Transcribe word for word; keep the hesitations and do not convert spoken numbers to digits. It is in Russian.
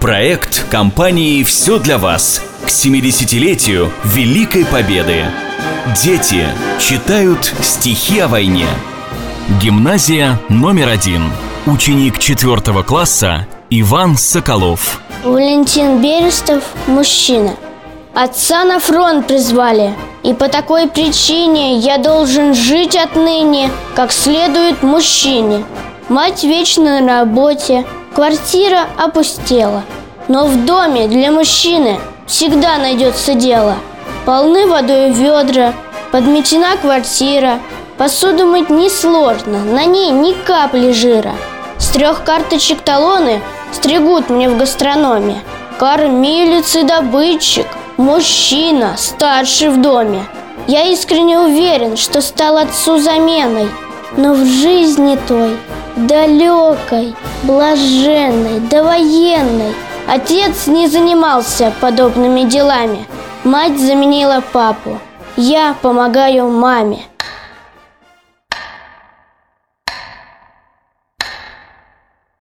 Проект компании «Все для вас» к семидесятилетию Великой Победы. Дети читают стихи о войне. Гимназия номер один. Ученик четвертого класса Иван Соколов. Валентин Берестов – мужчина. Отца на фронт призвали, и по такой причине я должен жить отныне, как следует мужчине. Мать вечно на работе, квартира опустела, но в доме для мужчины всегда найдется дело. Полны водой ведра, подметена квартира, посуду мыть несложно, на ней ни капли жира. С трех карточек талоны стригут мне в гастрономе. Кормилец и добытчик, мужчина, старший в доме. Я искренне уверен, что стал отцу заменой, но в жизни той, далекой, блаженной, довоенной, отец не занимался подобными делами. Мать заменила папу, я помогаю маме.